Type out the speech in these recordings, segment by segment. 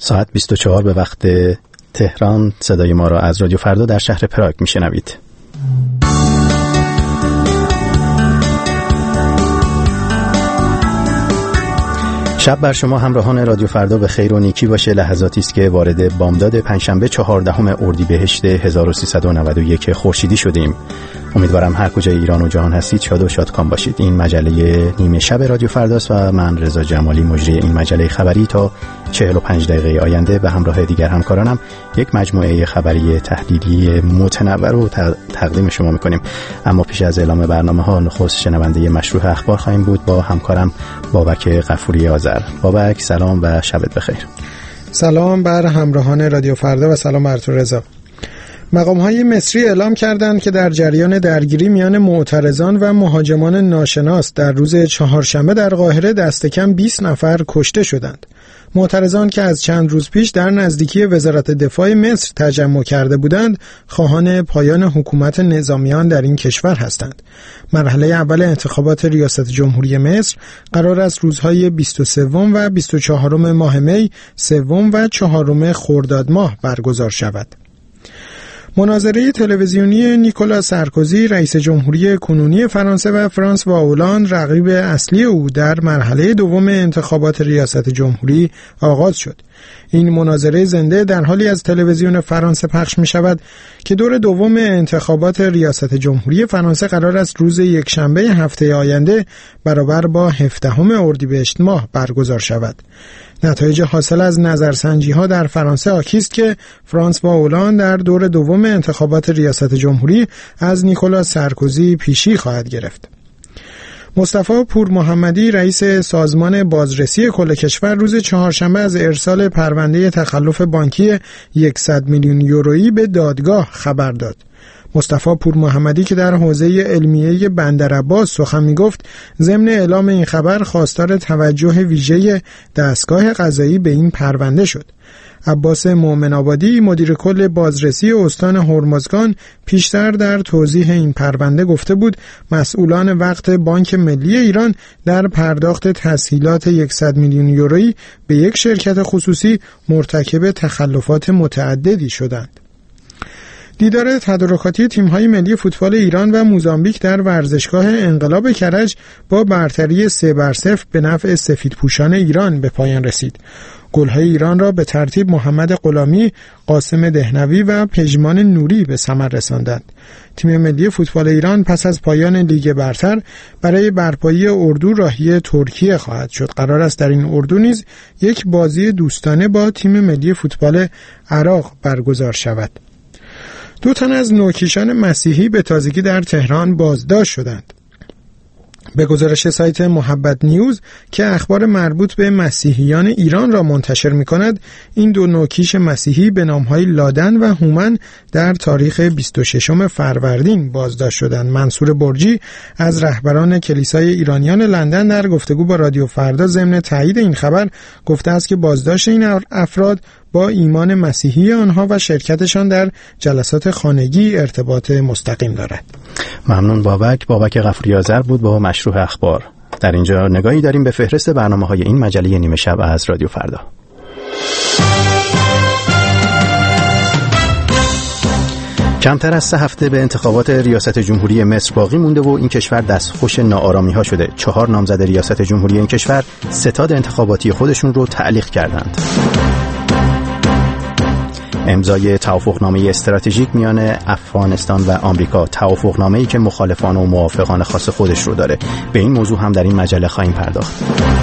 ساعت 24 به وقت تهران. صدای ما را از رادیو فردا در شهر پراگ میشنوید. شب بر شما همراهان رادیو فردا به خیر و نیکی باشه. لحظاتی است که وارد بامداد پنجشنبه 14 اردیبهشت 1391 خورشیدی شدیم. امیدوارم هر کجای ایران و جهان هستید شاد و شادکام باشید. این مجله نیمه شب رادیو فرداست و من رضا جمالی مجری این مجله خبری تا 45 دقیقه آینده به همراه دیگر همکارانم یک مجموعه خبری تحلیلی متنوع رو تقدیم شما می‌کنیم. اما پیش از اعلام برنامه‌ها نخست شنونده مشروع اخبار خواهیم بود با همکارم بابک غفوری آذر. بابک سلام و شبت بخیر. سلام بر همراهان رادیو فردا و سلام بر تو رضا. مقام‌های مصری اعلام کردند که در جریان درگیری میان معترضان و مهاجمان ناشناس در روز چهارشنبه در قاهره دست کم 20 نفر کشته شدند. معترضان که از چند روز پیش در نزدیکی وزارت دفاع مصر تجمع کرده بودند، خواهان پایان حکومت نظامیان در این کشور هستند. مرحله اول انتخابات ریاست جمهوری مصر قرار است روزهای 23 و 24 ماه می، 3 و 4 خرداد ماه برگزار شود. مناظره تلویزیونی نیکولا سارکوزی رئیس جمهوری کنونی فرانسه و فرانسوا هولند رقیب اصلی او در مرحله دوم انتخابات ریاست جمهوری آغاز شد. این مناظره زنده در حالی از تلویزیون فرانسه پخش می شود که دور دوم انتخابات ریاست جمهوری فرانسه قرار است روز یکشنبه هفته آینده برابر با 17 اردیبهشت ماه برگزار شود. نتایج حاصل از نظرسنجی‌ها در فرانسه حاکی است که فرانسوا هولند در دور دوم انتخابات ریاست جمهوری از نیکولا سارکوزی پیشی خواهد گرفت. مصطفی پورمحمدی رئیس سازمان بازرسی کل کشور روز چهارشنبه از ارسال پرونده تخلف بانکی 100 میلیون یورویی به دادگاه خبر داد. مصطفی پورمحمدی که در حوزه علمیه بندرعباس سخن می‌گفت، ضمن اعلام این خبر خواستار توجه ویژه دستگاه قضایی به این پرونده شد. عباس مومن آبادی مدیر کل بازرسی استان هرمزگان پیشتر در توضیح این پرونده گفته بود مسئولان وقت بانک ملی ایران در پرداخت تسهیلات 100 میلیون یورویی به یک شرکت خصوصی مرتکب تخلفات متعددی شدند. دیدار تدارکاتی تیم‌های ملی فوتبال ایران و موزامبیک در ورزشگاه انقلاب کرج با برتری 3-0 به نفع سفیدپوشان ایران به پایان رسید. گل‌های ایران را به ترتیب محمد غلامی، قاسم دهنوی و پژمان نوری به ثمر رساندند. تیم ملی فوتبال ایران پس از پایان لیگ برتر برای برپایی اردو راهی ترکیه خواهد شد. قرار است در این اردو نیز یک بازی دوستانه با تیم ملی فوتبال عراق برگزار شود. 2 تن از نوکیشان مسیحی به تازگی در تهران بازداشت شدند. به گزارش سایت محبت نیوز که اخبار مربوط به مسیحیان ایران را منتشر می‌کند، این 2 نوکیش مسیحی به نام‌های لادن و هومن در تاریخ 26 فروردین بازداشت شدند. منصور برجی از رهبران کلیسای ایرانیان لندن در گفتگو با رادیو فردا ضمن تایید این خبر گفته است که بازداشت این افراد با ایمان مسیحی آنها و شرکتشان در جلسات خانگی ارتباط مستقیم دارد. ممنون بابک غفوری آذر بود با مشروع اخبار. در اینجا نگاهی داریم به فهرست برنامه‌های این مجله نیمه شب از رادیو فردا. کمتر از 3 هفته به انتخابات ریاست جمهوری مصر باقی مونده و این کشور دستخوش ناآرامی‌ها شده. 4 نامزد ریاست جمهوری این کشور ستاد انتخاباتی خودشون رو تعلیق کردند. امضای توافقنامه استراتژیک میان افغانستان و آمریکا، توافقنامه‌ای که مخالفان و موافقان خاص خودش رو داره. به این موضوع هم در این مجله خواهیم پرداخت.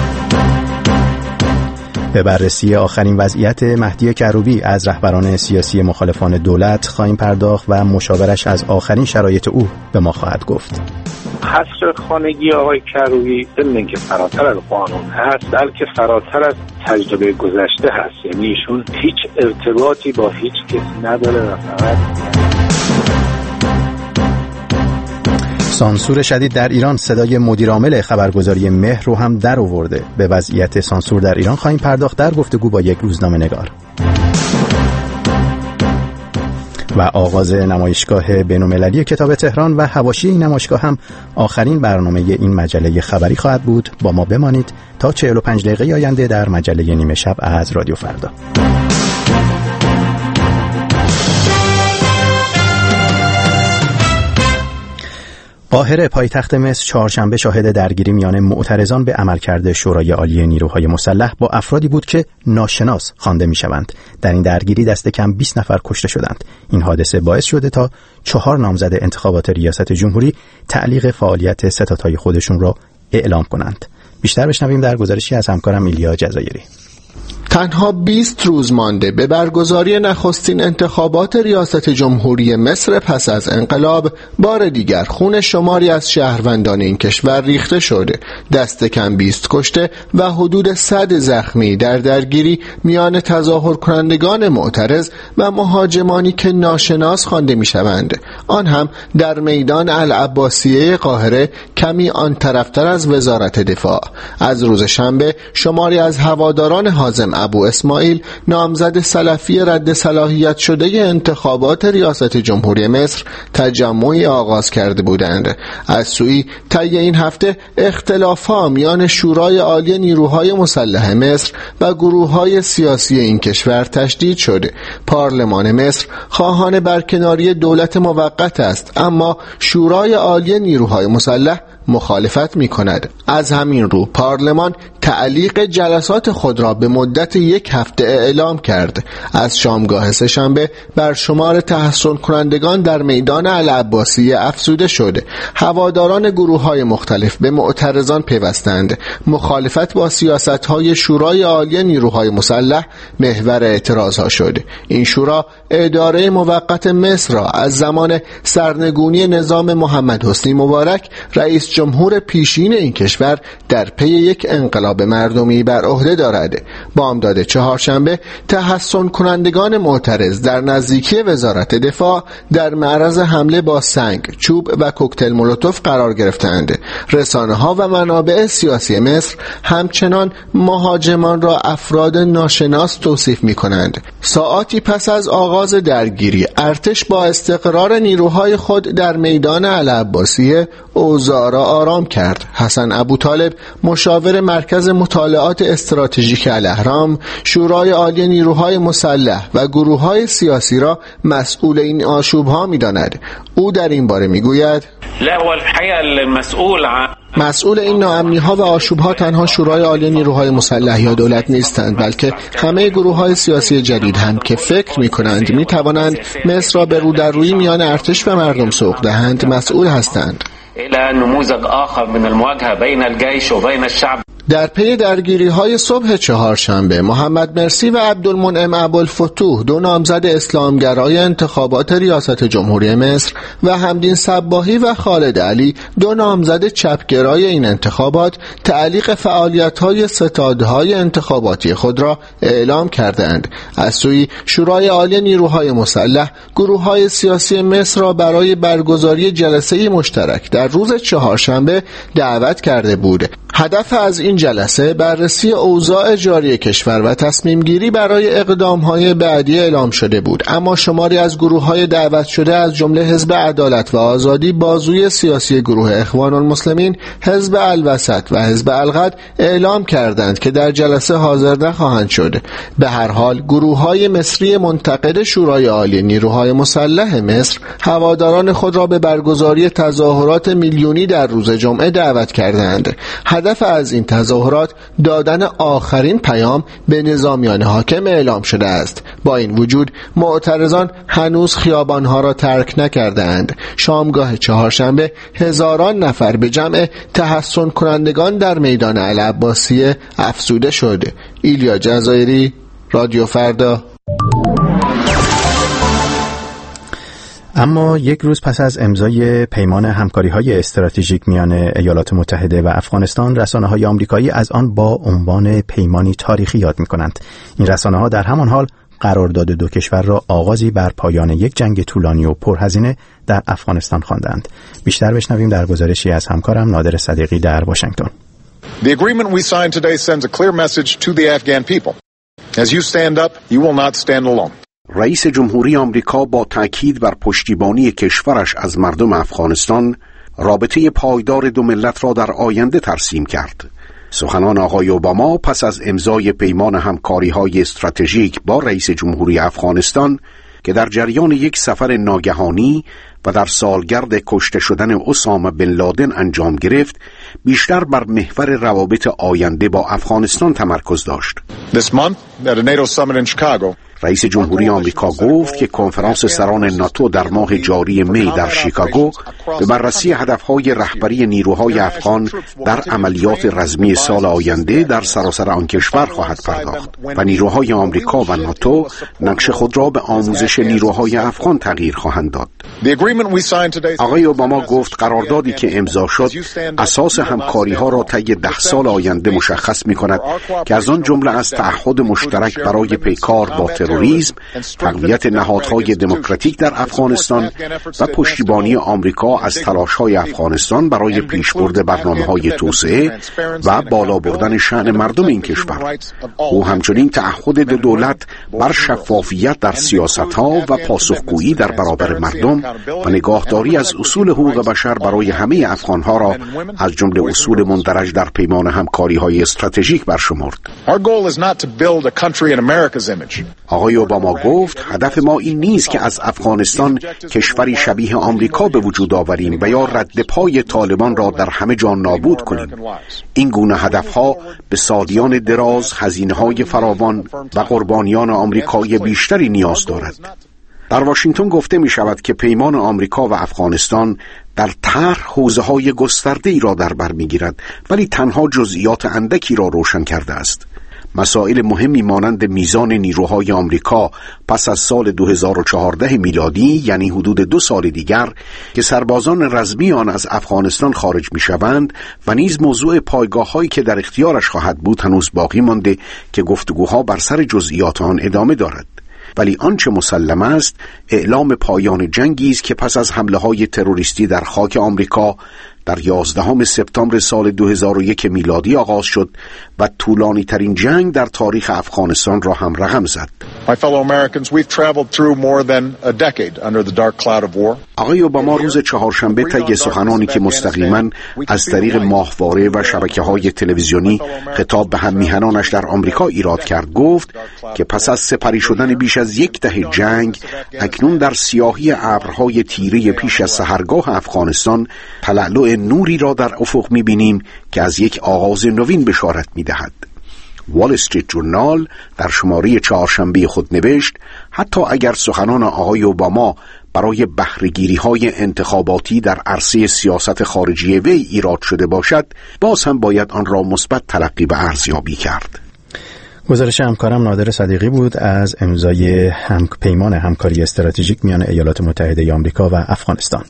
به بررسی آخرین وضعیت مهدی کروبی از رهبران سیاسی مخالفان دولت خواهیم پرداخت و مشاورش از آخرین شرایط او به ما خواهد گفت. حصر خانگی آقای کروبی ضمن اینکه فراتر از قانون هست، بلکه فراتر از تجربه گذشته هست. یعنی ایشون هیچ ارتباطی با هیچ کسی نداره و فقط سانسور شدید در ایران صدای مدیرعامل خبرگزاری مهر رو هم در آورده. به وضعیت سانسور در ایران خواهیم پرداخت در گفتگو با یک روزنامه‌نگار. و آغاز نمایشگاه بین‌المللی کتاب تهران و حواشی این نمایشگاه هم آخرین برنامه این مجله خبری خواهد بود. با ما بمانید تا 45 دقیقه آینده در مجله نیمه شب از رادیو فردا. قاهره پایتخت مصر چهارشنبه شاهد درگیری میان معترضان به عملکرد شورای عالی نیروهای مسلح با افرادی بود که ناشناس خوانده میشوند. در این درگیری دست کم 20 نفر کشته شدند. این حادثه باعث شده تا 4 نامزد انتخابات ریاست جمهوری تعلیق فعالیت ستادهای خودشون را اعلام کنند. بیشتر بشنویم در گزارشی از همکارم ایلیا جزایری. تنها 20 روز مانده به برگزاری نخستین انتخابات ریاست جمهوری مصر پس از انقلاب، بار دیگر خون شماری از شهروندان این کشور ریخته شده. دست کم 20 کشته و حدود 100 زخمی در درگیری میان تظاهر کنندگان معترض و مهاجمانی که ناشناس خوانده میشوند، آن هم در میدان العباسیه قاهره، کمی آن طرفتر از وزارت دفاع. از روز شنبه شماری از هواداران حازم ابو اسماعیل، نامزد سلفی رد صلاحیت شده انتخابات ریاست جمهوری مصر، تجمعی آغاز کرده بودند. از سوی طی این هفته اختلاف‌ها میان شورای عالی نیروهای مسلح مصر و گروه‌های سیاسی این کشور تشدید شده. پارلمان مصر خواهان برکناری دولت موقت است، اما شورای عالی نیروهای مسلح مخالفت می کند. از همین رو پارلمان تعلیق جلسات خود را به مدت 1 هفته اعلام کرد. از شامگاه سه‌شنبه بر شمار تحصن کنندگان در میدان العباسیه افزوده شده. هواداران گروه‌های مختلف به معترضان پیوستند. مخالفت با سیاست‌های شورای عالی نیروهای مسلح محور اعتراضها شد. این شورا اداره موقت مصر را از زمان سرنگونی نظام محمد حسنی مبارک، رئیس جمهور پیشین این کشور، در پی یک انقلاب مردمی بر عهده دارد. بامداد چهارشنبه تحصن کنندگان معترض در نزدیکی وزارت دفاع در معرض حمله با سنگ، چوب و کوکتل مولوتوف قرار گرفتند. رسانه‌ها و منابع سیاسی مصر همچنان مهاجمان را افراد ناشناس توصیف می‌کنند. ساعاتی پس از آغاز درگیری، ارتش با استقرار نیروهای خود در میدان العباسیه اوضاع را آرام کرد. حسن ابوطالب، مشاور مرکز مطالعات استراتژیک الاهرام، شورای عالی نیروهای مسلح و گروه‌های سیاسی را مسئول این آشوب‌ها می‌داند. او در این باره می‌گوید: مسئول این ناامنی‌ها و آشوب‌ها تنها شورای عالی نیروهای مسلح یا دولت نیستند، بلکه همه گروه‌های سیاسی جدید هم که فکر می‌کنند می‌توانند مصر را به رودررویی میان ارتش و مردم سوق دهند مسئول هستند. إلى نموذج آخر من المواجهة بين الجيش وبين الشعب. در پی درگیری‌های صبح چهارشنبه، محمد مرسی و عبدالمنعم ابوالفتوح، 2 نامزد اسلامگرای انتخابات ریاست جمهوری مصر، و حمدین صباحی و خالد علی، 2 نامزد چپگرای این انتخابات، تعلیق فعالیت‌های ستادهای انتخاباتی خود را اعلام کردند. از سوی شورای عالی نیروهای مسلح، گروه‌های سیاسی مصر را برای برگزاری جلسه مشترک در روز چهارشنبه دعوت کرده بود. هدف از این جلسه بررسی اوضاع جاری کشور و تصمیم گیری برای اقدام‌های بعدی اعلام شده بود، اما شماری از گروه‌های دعوت شده از جمله حزب عدالت و آزادی، بازوی سیاسی گروه اخوان المسلمین، حزب الوسط و حزب الغد اعلام کردند که در جلسه حاضر نخواهند شد. به هر حال گروه‌های مصری منتقد شورای عالی نیروهای مسلح مصر هواداران خود را به برگزاری تظاهرات میلیونی در روز جمعه دعوت کردند. هدف از این تظاهرات دادن آخرین پیام به نظامیان حاکم اعلام شده است. با این وجود معترضان هنوز خیابانها را ترک نکردند. شامگاه چهارشنبه هزاران نفر به جمع تحصن کنندگان در میدان العباسیه افزوده شد. ایلیا جزایری، رادیو فردا. اما 1 روز پس از امضای پیمان همکاری‌های استراتژیک میان ایالات متحده و افغانستان، رسانه‌های آمریکایی از آن با عنوان پیمانی تاریخی یاد می‌کنند. این رسانه‌ها در همان حال قرارداد 2 کشور را آغازی بر پایان یک جنگ طولانی و پرهزینه در افغانستان خواندند. بیشتر بشنویم در گزارشی از همکارم نادر صدیقی در واشنگتن. The agreement we signed today sends a clear message to the Afghan people. As you stand up, you will not stand alone. رئیس جمهوری آمریکا با تأکید بر پشتیبانی کشورش از مردم افغانستان رابطه پایدار دو ملت را در آینده ترسیم کرد. سخنان آقای اوباما پس از امضای پیمان همکاری‌های استراتژیک با رئیس جمهوری افغانستان که در جریان یک سفر ناگهانی و در سالگرد کشته شدن اسامه بن لادن انجام گرفت، بیشتر بر محور روابط آینده با افغانستان تمرکز داشت. رئیس جمهوری آمریکا گفت که کنفرانس سران ناتو در ماه جاری می در شیکاگو به بررسی هدفهای رهبری نیروهای افغان در عملیات رزمی سال آینده در سراسر آن کشور خواهد پرداخت و نیروهای آمریکا و ناتو نقش خود را به آموزش نیروهای افغان تغییر خواهند داد. آقای اوباما گفت قراردادی که امضا شد اساس همکاری‌ها را طی 10 سال آینده مشخص می‌کند که از آن جمله از تعهد مشترک برای پیکار با تروریسم، تقویت نهادهای دموکراتیک در افغانستان و پشتیبانی آمریکا از تلاش‌های افغانستان برای پیشبرد برنامه‌های توسعه و بالا بردن شأن مردم این کشور. او همچنین تعهد دو دولت بر شفافیت در سیاست‌ها و پاسخگویی در برابر مردم و نگاهداری از اصول حقوق بشر برای همه افغان‌ها را از جمله اصول مندرج در پیمان همکاری‌های استراتژیک برشمرد. آقای اوباما گفت هدف ما این نیست که از افغانستان کشوری شبیه آمریکا به وجود آوریم و یا رد پای طالبان را در همه جا نابود کنیم. این گونه هدفها به سالیان دراز، هزینه‌های فراوان و قربانیان آمریکایی بیشتری نیاز دارد. در واشنگتن گفته می شود که پیمان آمریکا و افغانستان در طرح حوزه‌های گسترده‌ای را در بر می‌گیرد، ولی تنها جزئیات اندکی را روشن کرده است. مسائل مهمی مانند میزان نیروهای آمریکا پس از سال 2014 میلادی، یعنی حدود 2 سال دیگر که سربازان رزمی آن از افغانستان خارج می‌شوند، و نیز موضوع پایگاه‌هایی که در اختیارش خواهد بود هنوز باقی مانده که گفتگوها بر سر جزئیات آن ادامه دارد. ولی آنچه مسلم است اعلام پایان جنگی است که پس از حمله‌های تروریستی در خاک آمریکا در 11 سپتامبر سال 2001 میلادی آغاز شد و طولانی ترین جنگ در تاریخ افغانستان را هم رقم زد. آقای اوباما روز چهارشنبه طی سخنانی که مستقیما از طریق ماهواره و شبکه‌های تلویزیونی خطاب به هم میهنانش در آمریکا ایراد کرد، گفت که پس از سپری شدن بیش از 1 دهه جنگ، اکنون در سیاهی ابرهای تیره پیش از سحرگاه افغانستان تلألؤ نوری را در افق می‌بینیم که از یک آغاز نوین بشارت می‌دهد. وال استریت جورنال در شماره چهارشنبه خود نوشت حتی اگر سخنان آقای اوباما برای بهره‌گیری‌های انتخاباتی در عرصه سیاست خارجی وی ایراد شده باشد، باز هم باید آن را مثبت تلقی و ارزیابی کرد. گزارش همکارم نادر صدیقی بود از امضای پیمان همکاری استراتژیک میان ایالات متحده آمریکا و افغانستان.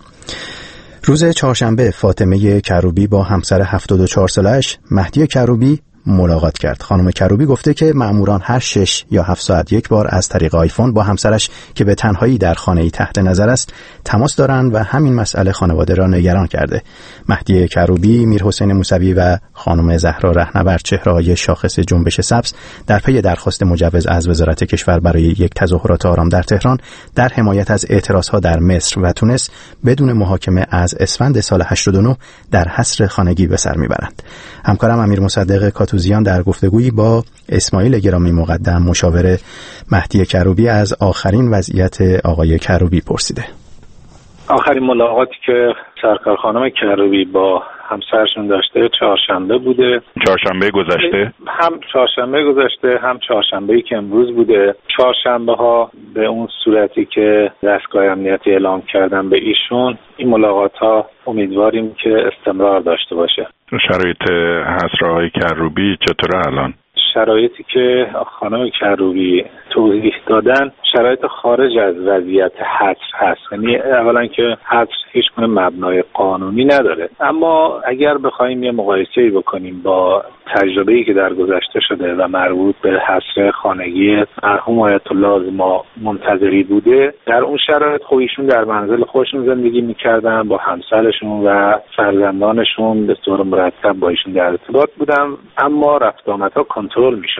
روز چهارشنبه فاطمه کروبی با همسر 74 سالش مهدی کروبی ملاقات کرد. خانم کروبی گفته که مأموران هر 6 یا 7 ساعت یک بار از طریق آیفون با همسرش که به تنهایی در خانه‌ای تحت نظر است تماس دارند و همین مسئله خانواده را نگران کرده. مهدی کروبی، میرحسین موسوی و خانم زهرا رهنورد، چهره‌های شاخص جنبش سبز، در پی درخواست مجوز از وزارت کشور برای یک تظاهرات آرام در تهران در حمایت از اعتراضها در مصر و تونس بدون محاکمه از اسفند سال 89 در حصر خانگی به سر میبرند. همکارم امیر مصدق کاتوزیان در گفتگویی با اسماعیل گرامی مقدم، مشاور مهدی کروبی، از آخرین وضعیت آقای کروبی پرسیده. آخرین ملاقاتی که سرکار خانم کروبی با همسرشون داشته چهارشنبه بوده. چهارشنبه گذشته؟ هم چهارشنبه گذشته، هم چهارشنبه‌ای که امروز بوده. چهارشنبه ها به اون صورتی که دستگاه امنیتی اعلام کردن به ایشون، این ملاقات ها امیدواریم که استمرار داشته باشه. شرایط حصر آقای کروبی چطوره الان؟ شرایطی که خانم کروبی توضیح دادن شرایط خارج از وضعیت حصر هست. یعنی اولا که حصر هیچ گونه مبنای قانونی نداره، اما اگر بخوایم یه مقایسه‌ای بکنیم با تجربه‌ای که در گذشته شده و مربوط به حصر خانگی مرحوم آیت الله ما منتظری بوده، در اون شرایط خب ایشون در منزل خودشون زندگی می‌کردن، با همسرشون و فرزندانشون به طور مرتب با ایشون در ارتباط بودن، اما رفت آمدها کنترل می‌شد.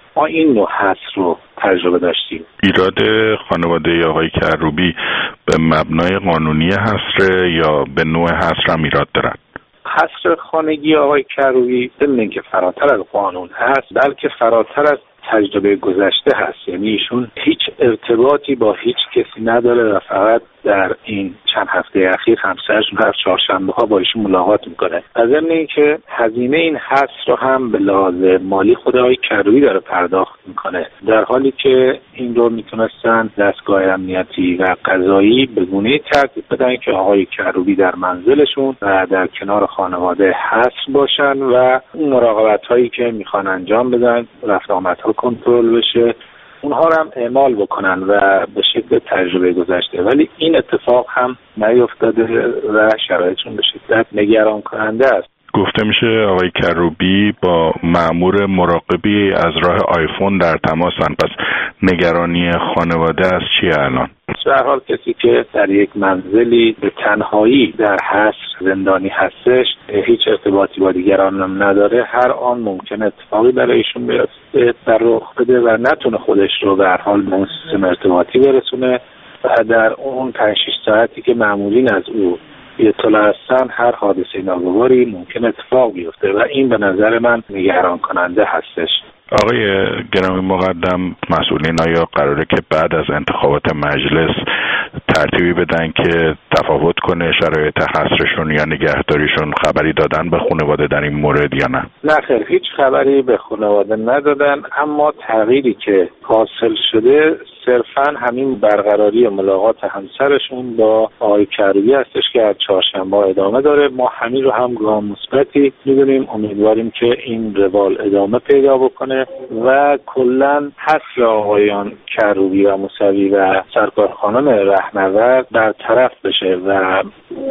ما این نوع حصر رو تجربه داشتیم. ایراد خانواده آقای کروبی به مبنای قانونی حصر یا به نوع حصر هم ایراد دارد؟ حصر خانگی آقای کروبی ضمن اینکه فراتر از قانون هست بلکه فراتر از تجربه گذشته هست، یعنی ایشون هیچ ارتباطی با هیچ کسی نداره و فقط در این چند هفته اخیر همسرشون هر چهارشنبه ها با ایشون ملاقات میکنه. و ضمن اینکه هزینه این حصر رو هم به لحاظ مالی خود آقای کروبی داره پرداخت میکنه، در حالی که این رو میتونستن دستگاه امنیتی و قضایی به گونه‌ای ترتیب بدن که آقای کروبی در منزلشون و در کنار خانواده حصر باشن و اون مراقبت هایی که میخوان انجام بدن، رفت آمدها کنترل بشه، اونها رو هم اعمال بکنن و به شکل تجربه گذشته. ولی این اتفاق هم نیفتاده و شرایطشون به شدت نگران کننده است. گفته میشه آقای کروبی با مأمور مراقبی از راه آیفون در تماسن، پس نگرانی خانواده از چیه الان؟ به هر حال کسی که در یک منزلی به تنهایی در حصر زندانی هستش، هیچ ارتباطی با دیگران هم نداره، هر آن ممکنه اتفاقی برای ایشون بیفته در رخ بده و نتونه خودش رو به هر حال به اون سیستم ارتباطی برسونه و در اون 5-6 ساعتی که مأمورین از او اطلاع هستن هر حادثه ناگواری ممکن اتفاق بیفته و این به نظر من نگران کننده هستش. آقای گرامی مقدم، مسئولین آیا قراره که بعد از انتخابات مجلس ترتیبی بدن که تفاوت کنه شرایط حصرشون یا نگهداریشون؟ خبری دادن به خانواده در این مورد یا نه؟ نه خیر، هیچ خبری به خانواده ندادن، اما تغییری که حاصل شده صرفاً همین برقراری ملاقات همسرشون با آقای کروبی هستش که از چهارشنبه ادامه داره. ما همین رو هم گام مثبتی می‌دونیم، امیدواریم که این روال ادامه پیدا بکنه و کلاً حصر آقایان کروبی و موسوی و سرکار خانم رهنورد برطرف بشه و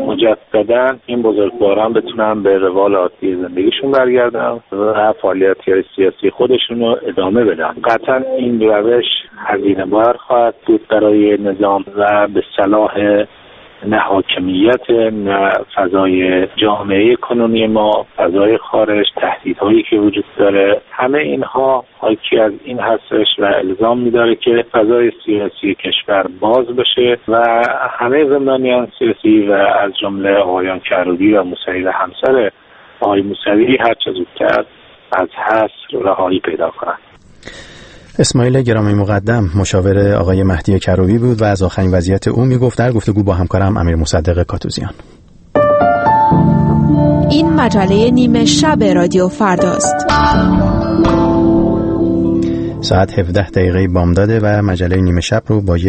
مجدداً این بزرگواران بتونن به روال عادی زندگیشون برگردن و فعالیت‌های سیاسی خودشون رو ادامه بدن. قطعاً این روش هزینه بار خواهد بود برای نظام و به صلاح نه حاکمیت، نه فضای جامعه کنونی ما، فضای خارج، تهدیدهایی که وجود داره، همه اینها حاکی از این هستش و الزام می‌داره که فضای سیاسی کشور باز بشه و همه زندانیان سیاسی و از جمله آقایان کروبی و موسوی و همسر آقای موسوی هر چه زودتر از حصر رهایی پیدا کنند. اسماعیل گرامی مقدم مشاور آقای مهدی کروبی بود و از آخرین وضعیت او میگفت در گفتگو با همکارم امیر مصدق کاتوزیان. این مجله نیمه شب رادیو فرداست. ساعت 17 بامداده و مجله نیمه شب رو با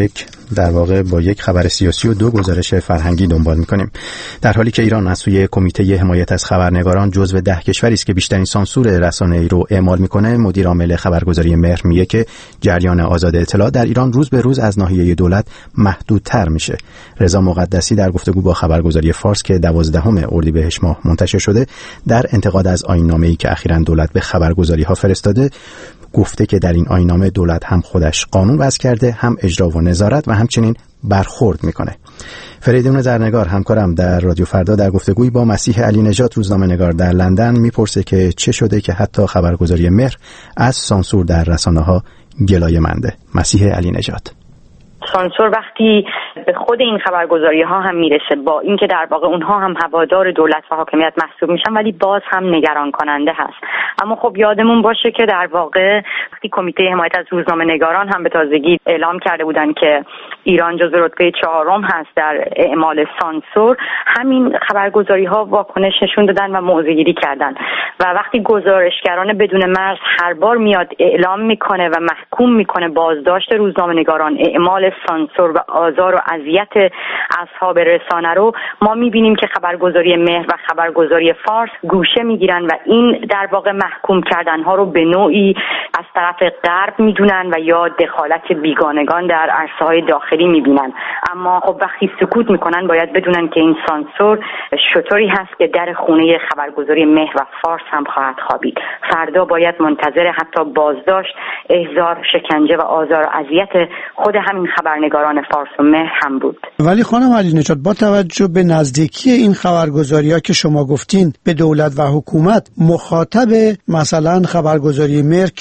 یک خبر سیاسی و 2 گزارش فرهنگی دنبال می‌کنیم. در حالی که ایران از سوی کمیته حمایت از خبرنگاران جزو 10 کشوری است که بیشترین سانسور رسانه‌ای رو اعمال می‌کنه، مدیر عامل خبرگزاری مهر میگه که جریان آزاد اطلاع در ایران روز به روز از ناحیه دولت محدودتر میشه. رضا مقدسی در گفتگو با خبرگزاری فارس که 12 اردیبهشت ماه منتشر شده، در انتقاد از آیین‌نامه‌ای که اخیراً دولت به خبرگزاری‌ها فرستاده، گفته که در این آیین‌نامه دولت هم خودش قانون وضع کرده، هم اجرا و نظارت و همچنین برخورد میکنه. فریدون زرنگار همکارم در رادیو فردا در گفتگویی با مسیح علی نژاد روزنامه‌نگار در لندن میپرسه که چه شده که حتی خبرگزاری مهر از سانسور در رسانه‌ها گلایه‌منده. مسیح علی نژاد: سانسور وقتی به خود این خبرگزاری ها هم میرسه، با اینکه در واقع اونها هم هوادار دولت و حاکمیت محسوب میشن، ولی باز هم نگران کننده هست. اما خب یادمون باشه که در واقع وقتی کمیته حمایت از روزنامه‌نگاران هم به تازگی اعلام کرده بودن که ایران جزو رتبه 4 هست در اعمال سانسور، همین خبرگزاری ها واکنش نشون دادن و موضع‌گیری کردن و وقتی گزارشگران بدون مرز هر بار میاد اعلام میکنه و محکوم میکنه بازداشت روزنامه‌نگاران، اعمال سانسور و آزار و اذیت اصحاب رسانه رو، ما میبینیم که خبرگزاری مهر و خبرگزاری فارس گوشه میگیرن و این در واقع محکوم کردن ها رو به نوعی از طرف غرب میدونن و یا دخالت بیگانگان در عرصه های داخلی میبینن. اما خب وقتی سکوت میکنن باید بدونن که این سانسور شطوری هست که در خونه خبرگزاری مهر و فارس هم خواهد خوابید. فردا باید منتظر حتی بازداشت، احضار، شکنجه و آزار و اذیت خود همین خبرنگاران فارس و مهر هم بود. ولی خانم علی نژاد، با توجه به نزدیکی این خبرگزاری‌ها که شما گفتین به دولت و حکومت، مخاطب مثلا خبرگزاری مهر کی است و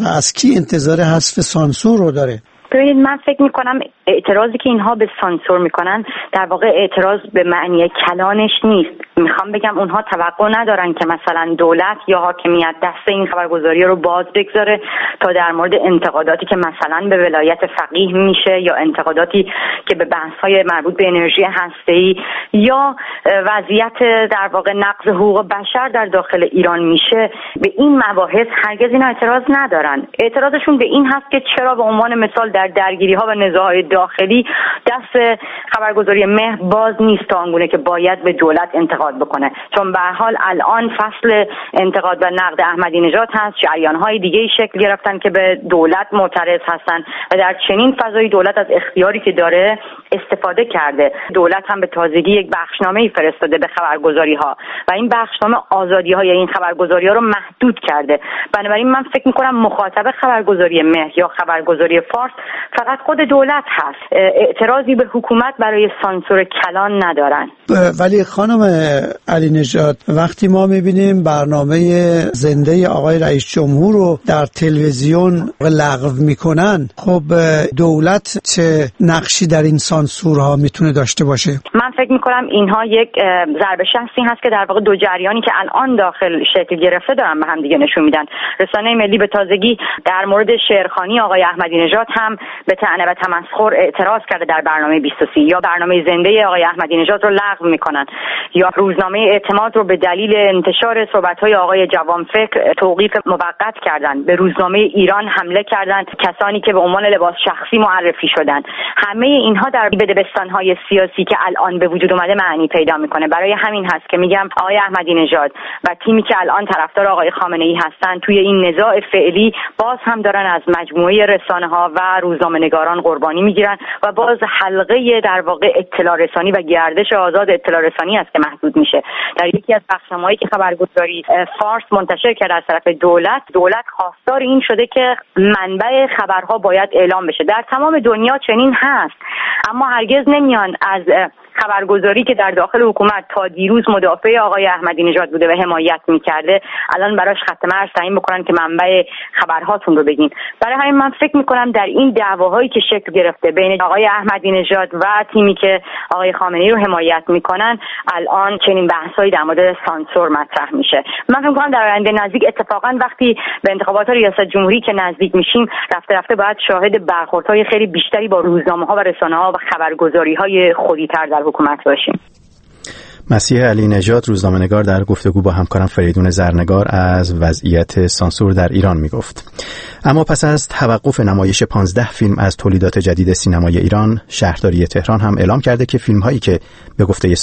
از کی انتظار حذف سانسور رو داره؟ ببینید، من فکر میکنم اعتراضی که اینها به سانسور میکنن در واقع اعتراض به معنی کلانش نیست. میخوام بگم اونها توقع ندارن که مثلا دولت یا حاکمیت دست این خبرگزاری رو باز بگذاره تا در مورد انتقاداتی که مثلا به ولایت فقیه میشه یا انتقاداتی که به بحث‌های مربوط به انرژی هسته‌ای یا وضعیت در واقع نقض حقوق بشر در داخل ایران میشه، به این مباحث هرگز اینا اعتراض ندارن. اعتراضشون به این هست که چرا به عنوان مثال در درگیری‌ها و نزاع‌های داخلی دست خبرگزاری مهر باز نیست تا آنگونه که باید به دولت انتقاد بکنه، چون به هر حال الان فصل انتقاد و نقد احمدی نژاد هست، جریان‌های دیگه‌ای شکل گرفتن که به دولت معترض هستن و در چنین فضایی دولت از اختیاری که داره استفاده کرده. دولت هم به تازگی یک بخشنامه‌ای فرستاده به خبرگزاری‌ها و این بخشنامه آزادی‌های این خبرگزاری‌ها رو محدود کرده. بنابراین من فکر می‌کنم مخاطب خبرگزاری مهر یا خبرگزاری فارس فقط خود دولت هست. اعتراضی به حکومت برای سانسور کلان ندارن. ولی خانم علی نژاد، وقتی ما می‌بینیم برنامه زنده آقای رئیس جمهور رو در تلویزیون لغو می‌کنن، خب دولت چه نقشی در این سانسورها میتونه داشته باشه؟ من فکر میکنم اینها یک ضربه شخصی هست که در واقع دو جریانی که الان داخل شکل گرفته دارن به هم دیگه نشون میدن. رسانه ملی به تازگی در مورد شعرخوانی آقای احمدی نژاد هم به طعنه و تمسخر اعتراض کرده در برنامه 23 یا برنامه زنده آقای احمدی نژاد رو لغو میکنن یا روزنامه اعتماد رو به دلیل انتشار صحبت‌های آقای جوانفکر توقیف موقت کردن. به روزنامه ایران حمله کردن کسانی که به عنوان لباس شخصی معرفی شدن. همه اینها در بدبستان‌های سیاسی که الان به وجود اومده معنی پیدا میکنه. برای همین هست که میگم آقای احمدی نژاد و تیمی که الان طرفدار آقای خامنه‌ای هستن توی این نزاع فعلی باز هم دارن از مجموعه رسانه‌ها و روزنامه‌نگاران قربانی میگیرن و باز حلقه در واقع اطلاع رسانی و گردش آزاد اطلاع رسانی است که محدود میشه. در یکی از بخشنامه‌هایی که خبرگزاری فارس منتشر کرده از طرف دولت خواستار این شده که منبع خبرها باید اعلام بشه. در تمام دنیا چنین هست، اما هرگز نمیان از خبرگزاری که در داخل حکومت تا دیروز مدافع آقای احمدی نژاد بوده و حمایت میکرده الان براش خط مرز تعیین بکنن که منبع خبرهاتون رو بگین. برای همین من فکر میکنم در این دعواهایی که شکل گرفته بین آقای احمدی نژاد و تیمی که آقای خامنه‌ای رو حمایت میکنن الان چنین بحثایی در مورد سانسور مطرح میشه. من فکر میکنم در آینده نزدیک اتفاقا وقتی به انتخابات ریاست جمهوری که نزدیک میشیم رفته باید شاهد برخوردهای خیلی بیشتری با روزنامه‌ها و رسانه‌ها و خبرگزاری‌های خودی‌تر در حکومت باشیم. مسیح علی نژاد، روزنامه‌نگار، در گفتگو با همکارم فریدون زرنگار از وضعیت سانسور در ایران میگفت. اما پس از توقف نمایش 15 فیلم از تولیدات جدید سینمای ایران، شهرداری تهران هم اعلام کرده که فیلم‌هایی که به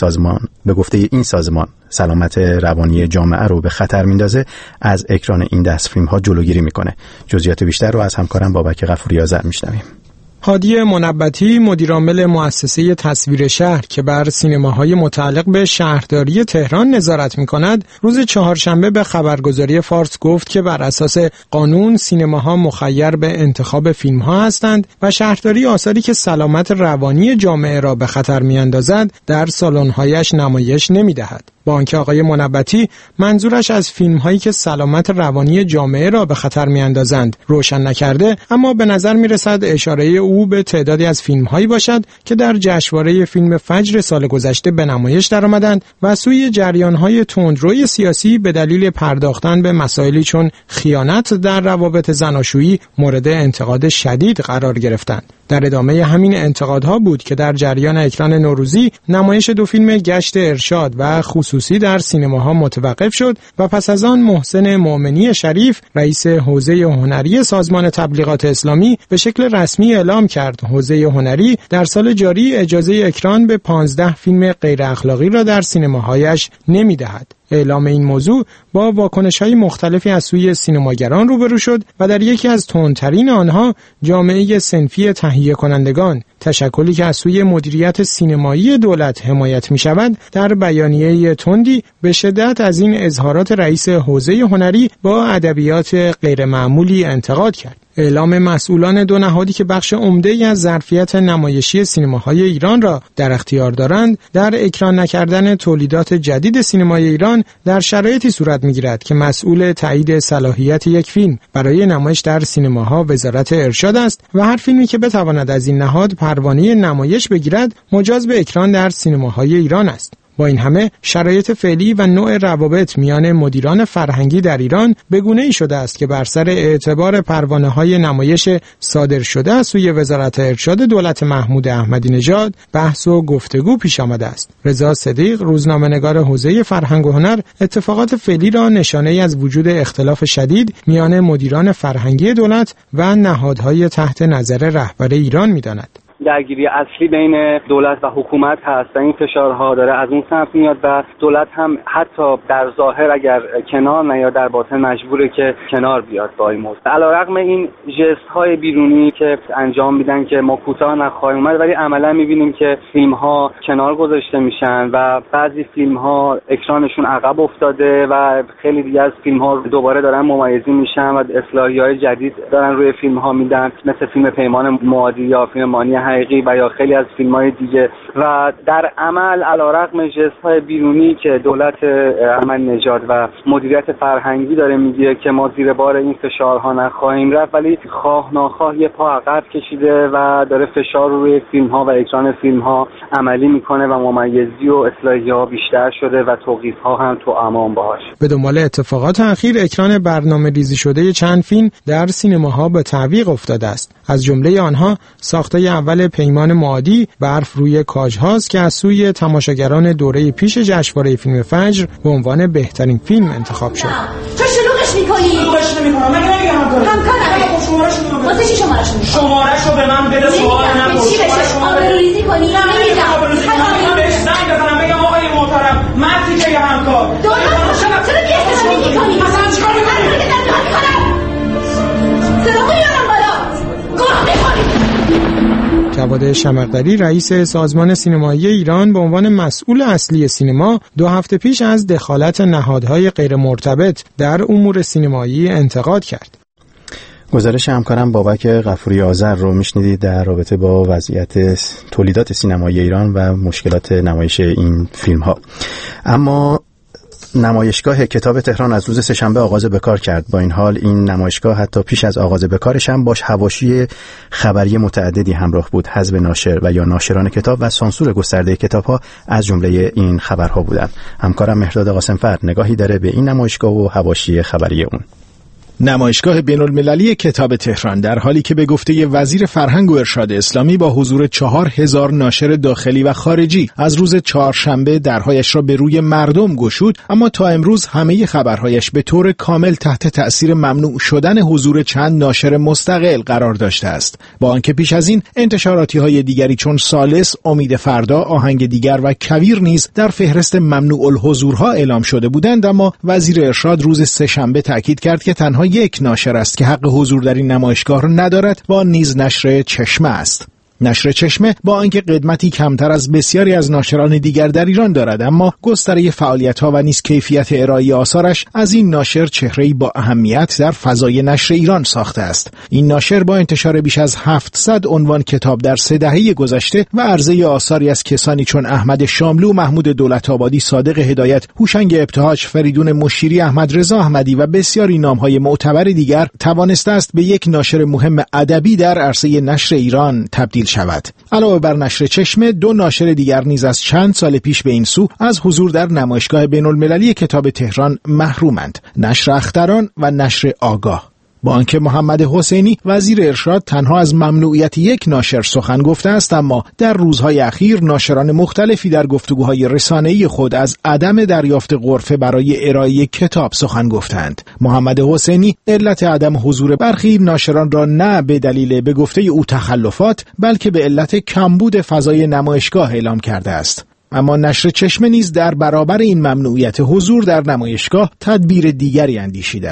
گفته این سازمان سلامت روانی جامعه رو به خطر میندازه از اکران این دست فیلم‌ها جلوگیری میکنه. جزئیات بیشتر رو از همکارم بابک غفوری آذر میشنویم. هادی منبتی، مدیرعامل مؤسسه تصویر شهر که بر سینماهای متعلق به شهرداری تهران نظارت می‌کند، روز چهارشنبه به خبرگزاری فارس گفت که بر اساس قانون سینماها مخیر به انتخاب فیلم‌ها هستند و شهرداری آثاری که سلامت روانی جامعه را به خطر می‌اندازد در سالن‌هایش نمایش نمی‌دهد. با آنکه آقای منبتی منظورش از فیلم‌هایی که سلامت روانی جامعه را به خطر می‌اندازند روشن نکرده، اما به نظر می‌رسد اشاره او به تعدادی از فیلم‌هایی باشد که در جشنواره فیلم فجر سال گذشته به نمایش درآمدند و سوی جریان‌های تندروی سیاسی به دلیل پرداختن به مسائلی چون خیانت در روابط زناشویی مورد انتقاد شدید قرار گرفتند. در ادامه همین انتقادها بود که در جریان اکران نوروزی نمایش دو فیلم گشت ارشاد و خصوصی در سینماها متوقف شد و پس از آن محسن مؤمنی شریف، رئیس حوزه هنری سازمان تبلیغات اسلامی، به شکل رسمی اعلام کرد حوزه هنری در سال جاری اجازه اکران به 15 فیلم غیر اخلاقی را در سینماهایش نمی‌دهد. اعلام این موضوع با واکنش‌های مختلفی از سوی سینماگران روبرو شد و در یکی از تندترین آنها جامعه صنفی تهیه کنندگان، تشکلی که از سوی مدیریت سینمایی دولت حمایت می‌شود، در بیانیه تندی به شدت از این اظهارات رئیس حوزه هنری با ادبیات غیرمعمولی انتقاد کرد. اعلام مسئولان دو نهادی که بخش عمده‌ای از ظرفیت نمایشی سینماهای ایران را در اختیار دارند، در اکران نکردن تولیدات جدید سینمای ایران در شرایطی صورت می‌گیرد که مسئول تایید صلاحیت یک فیلم برای نمایش در سینماها وزارت ارشاد است و هر فیلمی که بتواند از این نهاد پروانه نمایش بگیرد مجاز به اکران در سینماهای ایران است. با این همه شرایط فعلی و نوع روابط میان مدیران فرهنگی در ایران بگونه‌ای شده است که بر سر اعتبار پروانه‌های نمایش صادر شده از سوی وزارت ارشاد دولت محمود احمدی نژاد بحث و گفتگو پیش آمده است. رضا صدیق، روزنامه‌نگار حوزه فرهنگ و هنر، اتفاقات فعلی را نشانه‌ای از وجود اختلاف شدید میان مدیران فرهنگی دولت و نهادهای تحت نظر رهبر ایران می‌داند. درگیری اصلی بین دولت و حکومت هست و این فشارها داره از اون سمت میاد و دولت هم حتی در ظاهر اگر کنار نیاد در باطن مجبوره که کنار بیاد با این موضوع. علیرغم این ژست های بیرونی که انجام میدن که ما کوتاه نخواهیم اومد، ولی عملا میبینیم که فیلم ها کنار گذاشته میشن و بعضی فیلم ها اکرانشون عقب افتاده و خیلی دیگه از فیلم ها دوباره دارن ممیزی میشن و اصلاحی های جدید دارن روی فیلم ها میدن، مثل فیلم پیمان معادی یا فیلم مانی حقیقی و یا خیلی از فیلم‌های دیگه. و در عمل علیرغم ژست‌های بیرونی که دولت احمدی نژاد و مدیریت فرهنگی داره میگه که ما زیر بار این فشارها نخواهیم رفت، ولی خواه ناخواه یه پا عقب کشیده و داره فشار روی فیلم‌ها و اکران فیلم‌ها عملی میکنه و ممیزی و اصلاحی‌ها بیشتر شده و توقیف‌ها هم تو امان باهاش. به دنبال اتفاقات اخیر اکران برنامه‌ریزی شده چند فیلم در سینماها به تعویق افتاده است. از جمله آنها ساخته اول پیمان معادی برف روی کاج‌هاست که از سوی تماشاگران دوره پیش جشنواره فیلم فجر به عنوان بهترین فیلم انتخاب شد. چه شلوغش می‌کنی؟ شلوغش نمی‌کنم. مگه نمیگم همکارم. شماره‌شو می‌کنم. واسه چی شماره‌شو می‌کنی؟ شماره‌شو به من بده، سوال نپرس. چی بشه؟ آبروریزی کنی؟ نمی‌دونم. بهش زنگ بزنم بگم آقای محترم، مرتی که همکار. چرا بی‌احترامی می‌کنی؟ مثلا چیکار می‌کنی؟ جواد شمقدری، رئیس سازمان سینمایی ایران، به عنوان مسئول اصلی سینما 2 هفته پیش از دخالت نهادهای غیر مرتبط در امور سینمایی انتقاد کرد. گزارش همکارم بابک غفوری آذر رو میشنیدید در رابطه با وضعیت تولیدات سینمایی ایران و مشکلات نمایش این فیلم ها. اما نمایشگاه کتاب تهران از روز سه‌شنبه آغاز به کار کرد. با این حال این نمایشگاه حتی پیش از آغاز به کارش هم باش حواشی خبری متعددی همراه بود. حذف ناشر و یا ناشران کتاب و سانسور گسترده کتاب‌ها از جمله این خبرها بودند. همکارم مهرداد قاسم‌فر نگاهی داره به این نمایشگاه و حواشی خبری اون. نمایشگاه بین‌المللی کتاب تهران در حالی که به گفته وزیر فرهنگ و ارشاد اسلامی با حضور 4000 ناشر داخلی و خارجی از روز چهارشنبه درهایش را به روی مردم گشود، اما تا امروز همه خبرهایش به طور کامل تحت تأثیر ممنوع شدن حضور چند ناشر مستقل قرار داشته است. با آنکه پیش از این انتشاراتی‌های دیگری چون سالس، امید فردا، آهنگ دیگر و کویر نیز در فهرست ممنوع الحضورها اعلام شده بودند، اما وزیر ارشاد روز سه‌شنبه تاکید کرد که تنها یک ناشر است که حق حضور در این نمایشگاه را ندارد و نیز نشر چشمه است. نشر چشمه با آنکه قدمتی کمتر از بسیاری از ناشران دیگر در ایران دارد، اما گستره فعالیت‌ها و نیز کیفیت ارائه آثارش از این ناشر چهره‌ای با اهمیت در فضای نشر ایران ساخته است. این ناشر با انتشار بیش از 700 عنوان کتاب در 3 دهه گذشته و عرضه آثاری از کسانی چون احمد شاملو، محمود دولت‌آبادی، صادق هدایت، هوشنگ ابتهاج، فریدون مشیری، احمد رضا احمدی و بسیاری نام‌های معتبر دیگر توانسته است به یک ناشر مهم ادبی در عرصه نشر ایران تبدیل شود. علاوه بر نشر چشمه، 2 ناشر دیگر نیز از چند سال پیش به این سو از حضور در نمایشگاه بین‌المللی کتاب تهران محرومند: نشر اختران و نشر آگاه. با آنکه محمد حسینی وزیر ارشاد تنها از ممنوعیت یک ناشر سخن گفته است، اما در روزهای اخیر ناشران مختلفی در گفتگوهای رسانه‌ای خود از عدم دریافت غرفه برای ارائه کتاب سخن گفتند. محمد حسینی علت عدم حضور برخی ناشران را نه به دلیل به گفته او تخلفات، بلکه به علت کمبود فضای نمایشگاه اعلام کرده است. اما نشر چشمه نیز در برابر این ممنوعیت حضور در نمایشگاه تدبیر دیگری اندیشیده است.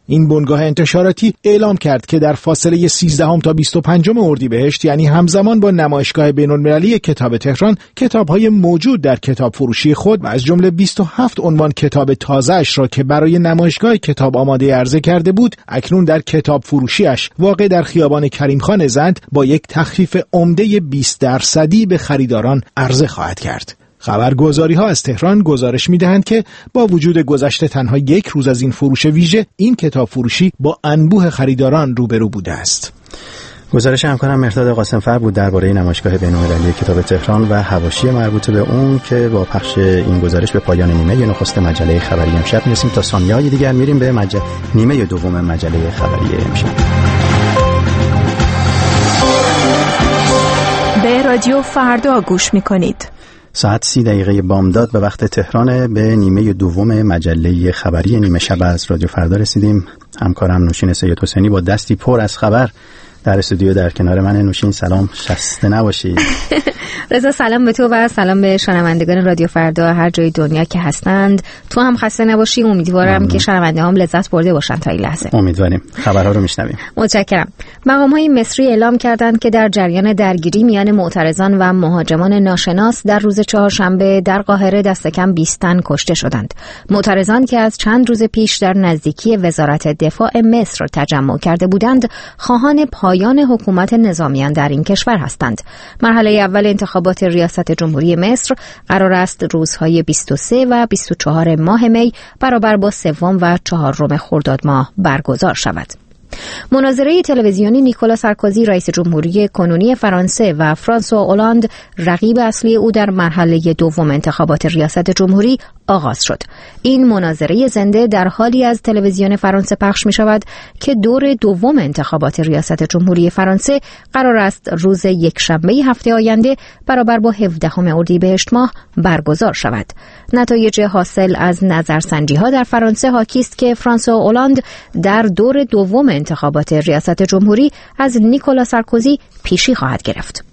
این بنگاه انتشاراتی اعلام کرد که در فاصله 13 تا 25 اردیبهشت، یعنی همزمان با نمایشگاه بین‌المللی کتاب تهران، کتاب‌های موجود در کتاب فروشی خود و از جمله 27 عنوان کتاب تازه‌اش را که برای نمایشگاه کتاب آماده عرضه کرده بود، اکنون در کتاب فروشیش واقع در خیابان کریمخان زند با یک تخفیف عمده 20% به خریداران عرضه خواهد کرد. خبرگزاری‌ها از تهران گزارش می‌دهند که با وجود گذشته تنها یک روز از این فروش ویژه، این کتاب فروشی با انبوه خریداران روبرو بوده است. گزارش همکارم مرداد قاسمفر بود درباره نمایشگاه بین‌المللی کتاب تهران و حواشی مربوط به اون که با پخش این گزارش به پایان نیمه نخست مجله خبری امشب میرسیم. تا ثانیه‌های دیگر میریم به نیمه دوم مجله خبری امشب. به رادیو فردا گوش می‌کنید. ساعت 30 بامداد به وقت تهران به نیمه دوم مجله خبری نیمه شب از رادیو فردا رسیدیم. همکارم نوشین سید حسینی با دستی پر از خبر در استودیو در کنار من. نوشین سلام، خسته نباشید. رضا سلام به تو و سلام به شنوندگان رادیو فردا هر جای دنیا که هستند. تو هم خسته نباشی. امیدوارم که شنوندگان لذت برده باشن تا این لحظه. امیدواریم. خبرها رو میشنویم. متشکرم. مقام‌های مصری اعلام کردند که در جریان درگیری میان معترضان و مهاجمان ناشناس در روز چهارشنبه در قاهره دست کم 20 تن کشته شدند. معترضان که از چند روز پیش در نزدیکی وزارت دفاع مصر تجمع کرده بودند، خواهان پایان حکومت نظامیان در این کشور هستند. مرحله اول انتخابات ریاست جمهوری مصر قرار است روزهای 23 و 24 ماه می برابر با 3 و 4 خرداد ماه برگزار شود. مناظره تلویزیونی نیکولا سارکوزی رئیس جمهوری کنونی فرانسه و فرانسوا اولاند رقیب اصلی او در مرحله دوم انتخابات ریاست جمهوری آغاز شد. این مناظره زنده در حالی از تلویزیون فرانسه پخش می شود که دور دوم انتخابات ریاست جمهوری فرانسه قرار است روز یکشنبه هفته آینده برابر با 17 اردیبهشت ماه برگزار شود. نتایج حاصل از نظرسنجی ها در فرانسه حاکی است که فرانسوا اولاند در دور دوم انتخابات ریاست جمهوری از نیکولا سارکوزی پیشی خواهد گرفت.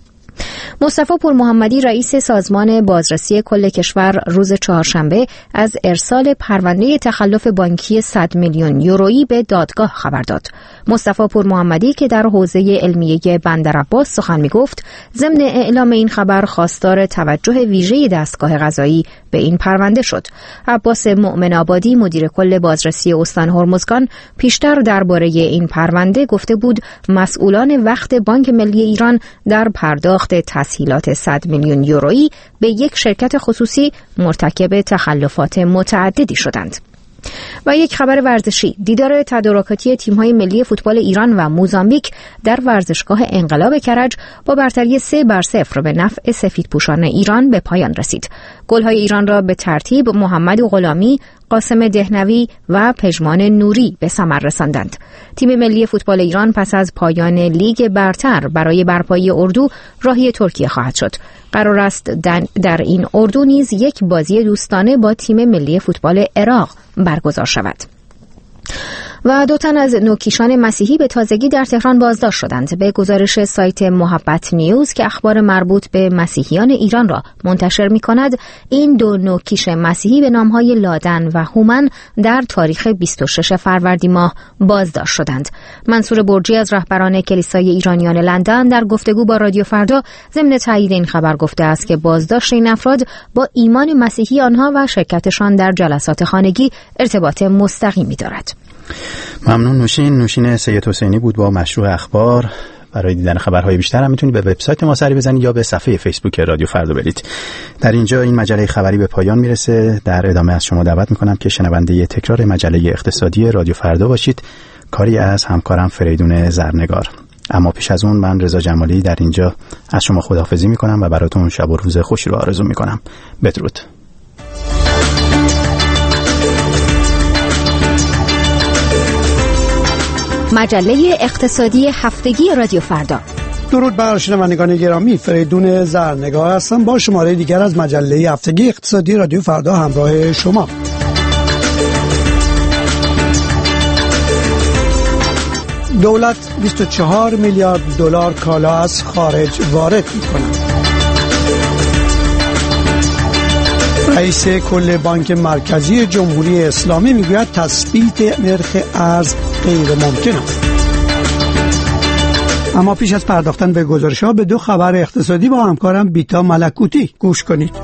مصطفی پور محمدی رئیس سازمان بازرسی کل کشور روز چهارشنبه از ارسال پرونده تخلف بانکی 100 میلیون یورویی به دادگاه خبر داد. مصطفی پور محمدی که در حوزه علمیه بندرعباس سخن می‌گفت، ضمن اعلام این خبر خواستار توجه ویژه دستگاه قضایی به این پرونده شد. عباس مؤمن آبادی مدیر کل بازرسی استان هرمزگان پیشتر درباره این پرونده گفته بود مسئولان وقت بانک ملی ایران در پرداخت تسهیلات 100 میلیون یورویی به یک شرکت خصوصی مرتکب تخلفات متعددی شدند. و یک خبر ورزشی، دیدار تدارکاتی تیم‌های ملی فوتبال ایران و موزامبیک در ورزشگاه انقلاب کرج با برتری 3-0 به نفع سفیدپوشان ایران به پایان رسید. گل‌های ایران را به ترتیب محمد غلامی، قاسم دهنوی و پژمان نوری به ثمر رساندند. تیم ملی فوتبال ایران پس از پایان لیگ برتر برای برپایی اردو راهی ترکیه خواهد شد. قرار است در این اردو نیز یک بازی دوستانه با تیم ملی فوتبال عراق برگزار شود. و 2 تن از نوکیشان مسیحی به تازگی در تهران بازداشت شدند. به گزارش سایت محبت نیوز که اخبار مربوط به مسیحیان ایران را منتشر می‌کند، این 2 نوکیش مسیحی به نام‌های لادن و هومن در تاریخ 26 فروردین ماه بازداشت شدند. منصور برجی از رهبران کلیسای ایرانیان لندن در گفتگو با رادیو فردا ضمن تایید این خبر گفته است که بازداشت این افراد با ایمان مسیحی آنها و شرکتشان در جلسات خانگی ارتباط مستقیمی دارد. ممنون نوشین سید حسینی بود با مشروع اخبار. برای دیدن خبرهای بیشتر هم میتونید به وبسایت ما سری بزنید یا به صفحه فیسبوک رادیو فردا برید. در اینجا این مجله خبری به پایان میرسه. در ادامه از شما دعوت میکنم که شنونده تکرار مجله اقتصادی رادیو فردا باشید، کاری از همکارم فریدون زرنگار. اما پیش از اون من رضا جمالی در اینجا از شما خداحافظی میکنم و براتون شب و روز خوشی رو آرزو میکنم. بدرود. مجله اقتصادی هفتگی رادیو فردا. درود بر شنوندگان گرامی، فریدون زرنگار هستم با شماره دیگر از مجله هفتگی اقتصادی رادیو فردا همراه شما. دولت 24 میلیارد دلار کالا از خارج وارد می‌کند. رئیس کل بانک مرکزی جمهوری اسلامی میگوید تثبیت نرخ ارز غیر ممکن است. اما پیش از پرداختن به گزارش‌ها به 2 خبر اقتصادی با همکارم بیتا ملکوتی گوش کنید.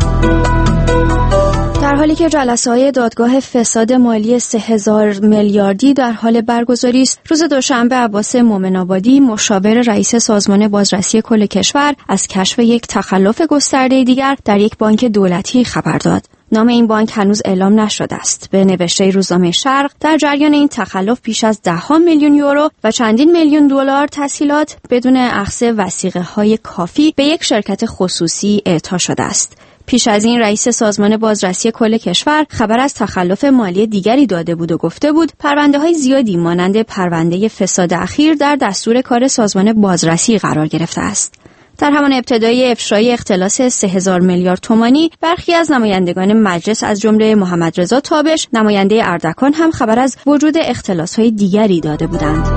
در حالی که جلسه‌های دادگاه فساد مالی 3000 میلیاردی در حال برگزاری است، روز دوشنبه عباس مومن‌آبادی مشاور رئیس سازمان بازرسی کل کشور از کشف یک تخلف گسترده دیگر در یک بانک دولتی خبر داد. نام این بانک هنوز اعلام نشده است. به نوشته روزنامه شرق، در جریان این تخلف بیش از 10 میلیون یورو و چندین میلیون دلار تسهیلات بدون اخذ وثیقه‌های کافی به یک شرکت خصوصی اعطا شده است. پیش از این رئیس سازمان بازرسی کل کشور خبر از تخلف مالی دیگری داده بود و گفته بود پرونده‌های زیادی مانند پرونده فساد اخیر در دستور کار سازمان بازرسی قرار گرفته است. در همان ابتدای افشای اختلاس 3000 میلیارد تومانی، برخی از نمایندگان مجلس از جمله محمد رضا تابش، نماینده اردکان هم خبر از وجود اختلاس‌های دیگری داده بودند.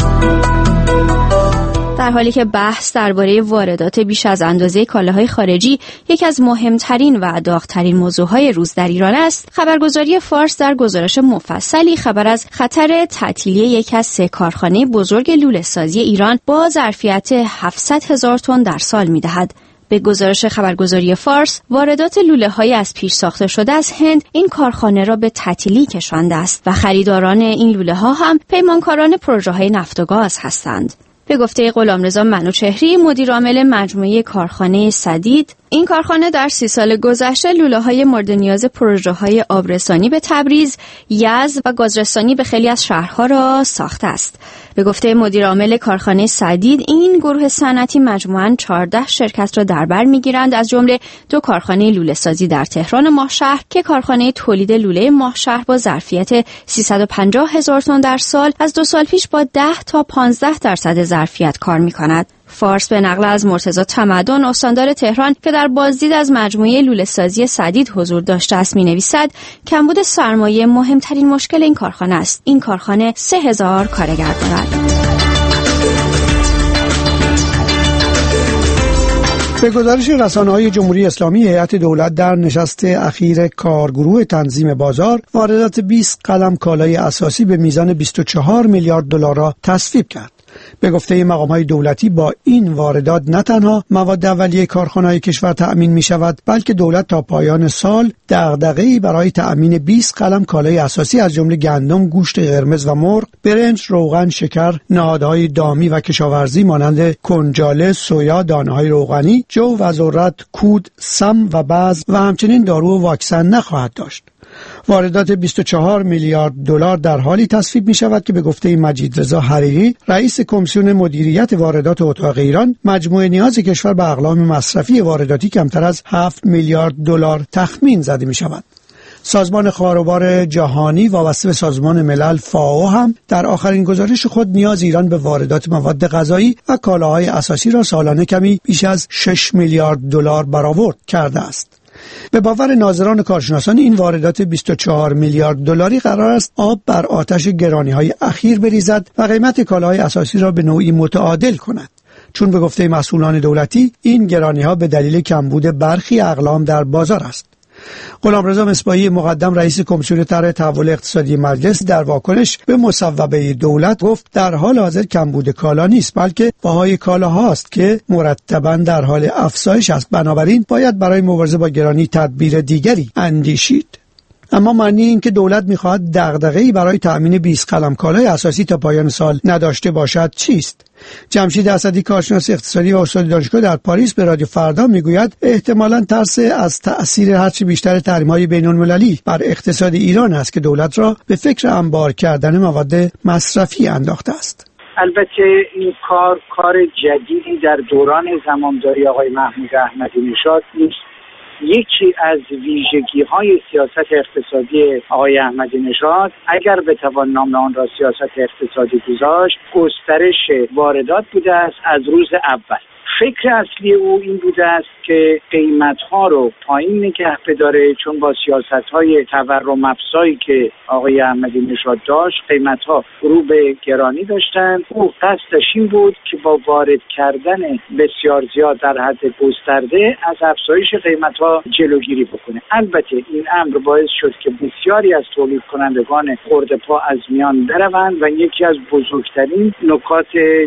در حالی که بحث درباره واردات بیش از اندازه کالاهای خارجی یکی از مهمترین و داغ‌ترین موضوعهای روز در ایران است، خبرگزاری فارس در گزارش مفصلی خبر از خطر تعطیلی یکی از 3 کارخانه بزرگ لوله‌سازی ایران با ظرفیت 700,000 تن در سال می‌دهد. به گزارش خبرگزاری فارس، واردات لوله‌های از پیش ساخته شده از هند این کارخانه را به تعطیلی کشانده است و خریداران این لوله‌ها هم پیمانکاران پروژه‌های نفت و گاز هستند. به گفته غلامرضا منوچهری، مدیر عامل مجموعه کارخانه سدید، این کارخانه در 30 سال گذشته لوله‌های مورد نیاز پروژه‌های آبرسانی به تبریز، یزد و گازرسانی به خیلی از شهرها را ساخته است. به گفته مدیر عامل کارخانه سدید، این گروه صنعتی مجموعاً 14 شرکت را در بر می‌گیرند، از جمله 2 کارخانه لوله‌سازی در تهران ماهشهر که کارخانه تولید لوله ماهشهر با ظرفیت 350,000 تن در سال از 2 سال پیش با 10 تا 15% ظرفیت کار می‌کند. فارس به نقل از مرتضی تمدن، استاندار تهران که در بازدید از مجموعه لوله‌سازی سدید حضور داشته است، می‌نویسد کمبود سرمایه مهمترین مشکل این کارخانه است. این کارخانه 3000 کارگر دارد. به گزارش رسانه‌های جمهوری اسلامی، هیئت دولت در نشست اخیر کارگروه تنظیم بازار واردات 20 قلم کالای اساسی به میزان 24 میلیارد دلار را تصویب کرد. به گفته مقام‌های دولتی با این واردات نه تنها مواد اولیه کارخانه‌های کشور تأمین می‌شود، بلکه دولت تا پایان سال دغدغه‌ای برای تأمین 20 قلم کالای اساسی از جمله گندم، گوشت قرمز و مرغ، برنج، روغن، شکر، نهادهای دامی و کشاورزی مانند کنجاله، سویا، دانه‌های روغنی، جو و ذرت، کود، سم و بذر و همچنین دارو و واکسن نخواهد داشت. واردات 24 میلیارد دلار در حالی تصویب می شود که به گفته مجید رضا حریری، رئیس کمیسیون مدیریت واردات اتاق ایران، مجموع نیاز کشور به اقلام مصرفی وارداتی کمتر از 7 میلیارد دلار تخمین زده می شود. سازمان خاروبار جهانی وابسته به سازمان ملل فائو هم در آخرین گزارش خود نیاز ایران به واردات مواد غذایی و کالاهای اساسی را سالانه کمی بیش از 6 میلیارد دلار برآورد کرده است. به باور ناظران و کارشناسان، این واردات 24 میلیارد دلاری قرار است آب بر آتش گرانی‌های اخیر بریزد و قیمت کالاهای اساسی را به نوعی متعادل کند، چون به گفته مسئولان دولتی این گرانی‌ها به دلیل کمبود برخی اقلام در بازار است. غلامرضا مصباحی، مقدم رئیس کمیسیون طرح تحول اقتصادی مجلس، در واکنش به مصوبه دولت گفت در حال حاضر کمبود کالا نیست، بلکه بهای کالاهاست که مرتباً در حال افزایش است. بنابراین باید برای مبارزه با گرانی تدبیر دیگری اندیشید. اما معنی این که دولت می‌خواهد دغدغه‌ای برای تأمین 20 قلم کالای اساسی تا پایان سال نداشته باشد چیست؟ جمشید اسدی، کارشناس اقتصادی و استاد دانشگاه در پاریس، به رادیو فردا میگوید احتمالاً ترس از تأثیر هرچه بیشتر تحریم‌های بین‌المللی بر اقتصاد ایران است که دولت را به فکر انبار کردن مواد مصرفی انداخته است. البته این کار جدیدی در دوران زمامداری آقای محمود احمدی نژاد نیست. یکی از ویژگی‌های سیاست اقتصادی آقای احمدی نژاد، اگر بتوان نام آن را سیاست اقتصادی گذاشت، گسترش واردات بوده است از روز اول. فکر اصلی او این بوده است که قیمت‌ها رو پایین نگه بداره، چون با سیاست‌های تورم افزایی که آقای احمدی نژاد داشت قیمت‌ها رو به گرانی داشتن. او قصدش این بود که با وارد کردن بسیار زیاد در حد گسترده از افزایش قیمت‌ها جلوگیری بکنه. البته این امر باعث شد که بسیاری از تولید کنندگان خرده پا از میان بروند و یکی از بزرگترین نکات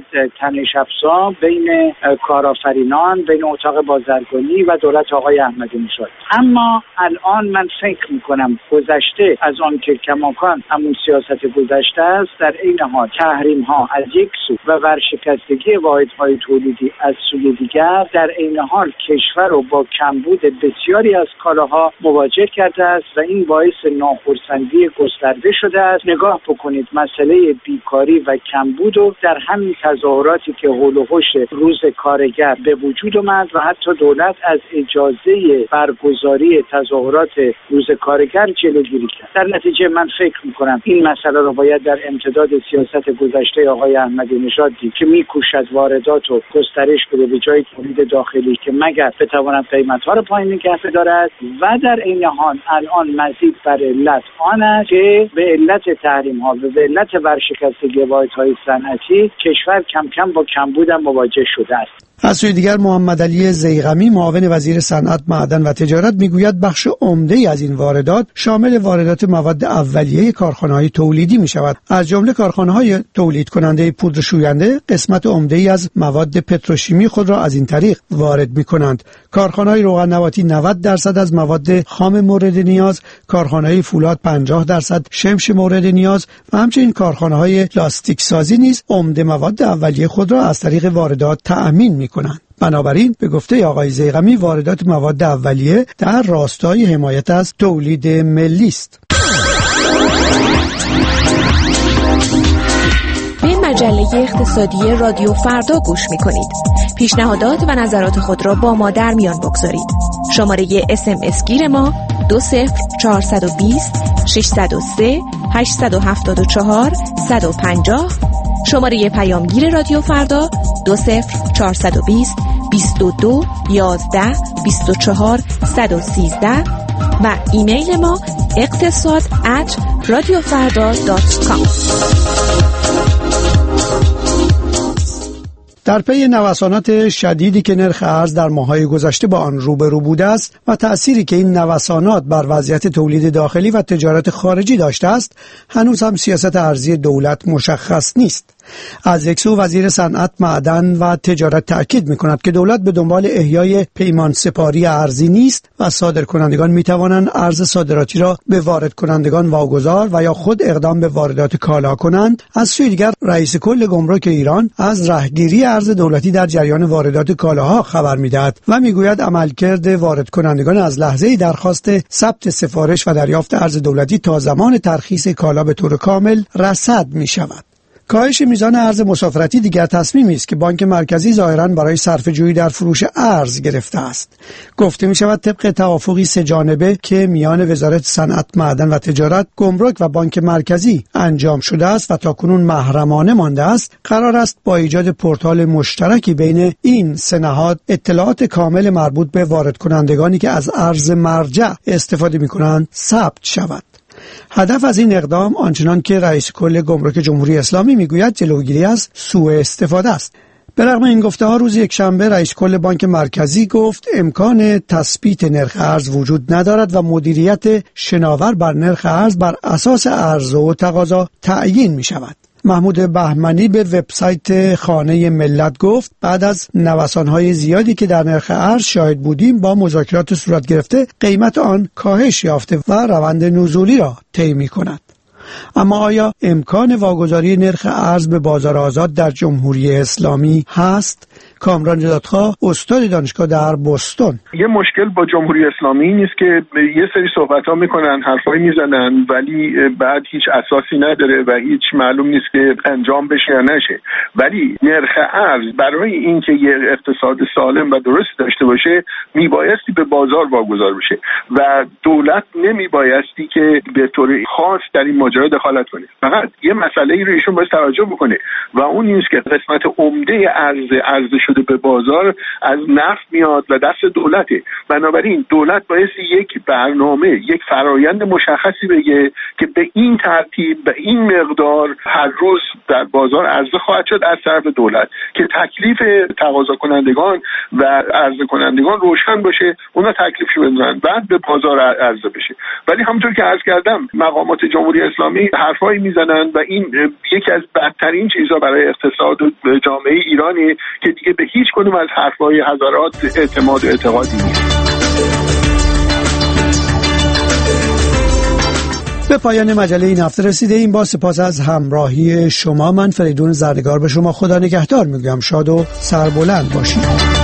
تنش افزا بین کارآفرینان، بین اتاق بازرگانی و دولت آقای احمدی نژاد. اما الان من فکر میکنم گذشته از آن که کماکان همون سیاست گذشته است، در این حال تحریم ها از یک سو و ورشکستگی واحدهای تولیدی از سوی دیگر، در این حال کشور رو با کمبود بسیاری از کالاها مواجه کرده است و این باعث ناخرسندی گسترده شده است. نگاه بکنید مسئله بیکاری و کمبود رو در همین تظاهراتی که حول و حوش روز کارگر به وجود آمد و حتی دولت از اجازه برگزاری تظاهرات روز کارگر جلوگیری کرد. در نتیجه من فکر می‌کنم این مسئله رو باید در امتداد سیاست گذشته آقای احمدی نژاد دید که می‌کوشد واردات رو گسترش بده به جای تولید داخلی که مگر بتواند قیمت‌ها رو پایین نگه بدارد و در این حال الان مزید بر علت آن است که به علت تحریم‌ها و به علت ورشکستگی واحدهای صنعتی کشور کم کم با کمبود مواجه شده است. از سوی دیگر محمد علی ضیغمی معاون وزیر صنعت، معدن و تجارت میگوید بخش عمده‌ای از این واردات شامل واردات مواد اولیه کارخانه‌های تولیدی می‌شود. از جمله کارخانه‌های تولید کننده پودر شوینده قسمت عمده‌ای از مواد پتروشیمی خود را از این طریق وارد می‌کنند. کارخانه‌های روغن نباتی 90% از مواد خام مورد نیاز، کارخانه‌های فولاد 50%، شمش مورد نیاز و همچنین کارخانه‌های لاستیک سازی نیز عمده مواد اولیه خود را از طریق واردات تأمین می‌کنند. بنابراین به گفته آقای ضیغمی واردات مواد اولیه در راستای حمایت از تولید ملی است. به مجله اقتصادی رادیو فردا گوش می‌کنید. پیشنهادات و نظرات خود را با ما در میان بگذارید. شماره SMS گیر ما 20420 603 874 150. شماره پیامگیر رادیو فردا 20420 22 11 24 113 و ایمیل ما اقتصاد@radiofarda.com. در پی نوسانات شدیدی که نرخ ارز در ماه‌های گذشته با آن روبرو بوده است و تأثیری که این نوسانات بر وضعیت تولید داخلی و تجارت خارجی داشته است، هنوز هم سیاست ارزی دولت مشخص نیست. از یک سو وزیر صنعت، معدن و تجارت تأکید می‌کند که دولت به دنبال احیای پیمان سپاری ارزی نیست و صادرکنندگان می‌توانند ارز صادراتی را به وارد کنندگان واگذار و یا خود اقدام به واردات کالا کنند. از سوی دیگر رئیس کل گمرک ایران از رهگیری ارز دولتی در جریان واردات کالاها خبر می‌دهد و می‌گوید عملکرد وارد کنندگان از لحظه درخواست ثبت سفارش و دریافت ارز دولتی تا زمان ترخیص کالا به طور کامل رصد می‌شود. کاهش میزان ارز مسافرتی دیگر تصمیمی است که بانک مرکزی ظاهراً برای صرفه‌جویی در فروش ارز گرفته است. گفته می شود طبق توافقی سه جانبه که میان وزارت صنعت، معدن و تجارت، گمرک و بانک مرکزی انجام شده است و تاکنون محرمانه مانده است، قرار است با ایجاد پورتال مشترکی بین این سه نهاد اطلاعات کامل مربوط به وارد کنندگانی که از ارز مرجع استفاده می کنند ثبت شود. هدف از این اقدام آنچنان که رئیس کل گمرک جمهوری اسلامی میگوید جلوگیری از سوء استفاده است. به رغم این گفته ها روز یکشنبه رئیس کل بانک مرکزی گفت امکان تثبیت نرخ ارز وجود ندارد و مدیریت شناور بر نرخ ارز بر اساس عرضه و تقاضا تعیین می شود. محمود بهمنی به وبسایت خانه ملت گفت بعد از نوسان‌های زیادی که در نرخ ارز شاهد بودیم با مذاکرات صورت گرفته قیمت آن کاهش یافته و روند نزولی را طی می‌کند. اما آیا امکان واگذاری نرخ ارز به بازار آزاد در جمهوری اسلامی هست؟ کامران جدادخواه، استاد دانشگاه در بوستون: یه مشکل با جمهوری اسلامی این نیست که یه سری صحبت‌ها میکنن، حرفایی میزنن، ولی بعد هیچ اساسی نداره و هیچ معلوم نیست که انجام بشه یا نشه. ولی نرخ ارز برای اینکه یه اقتصاد سالم و درست داشته باشه میبایستی به بازار واگذار بشه و دولت نمیبایستی که به طور خاص در این ماجرا دخالت کنه. فقط یه مسئله ای رو ایشون باید توجه بکنه و اون این است که قسمت عمده ارز شده به بازار از نفت میاد و دست دولته. بنابراین دولت بایستی یک برنامه، یک فرایند مشخصی بگه که به این ترتیب، به این مقدار هر روز در بازار عرضه خواهد شد از طرف دولت که تکلیف تقاضا کنندگان و عرضه کنندگان روشن باشه، اونا تکلیفشو بدونن، بعد به بازار عرضه بشه. ولی همونطور که عرض کردم مقامات جمهوری اسلامی حرفایی میزنن و این یکی از بدترین چیزها برای اقتصاد و جامعه ایرانی که دیگه به هیچ کدوم از حرفای حضرات اعتماد و اعتقادی نیست. به پایان مجله این هفته رسیده این. با سپاس از همراهی شما، من فریدون زردگار به شما خدا نگهدار میگم. شاد و سربلند باشید.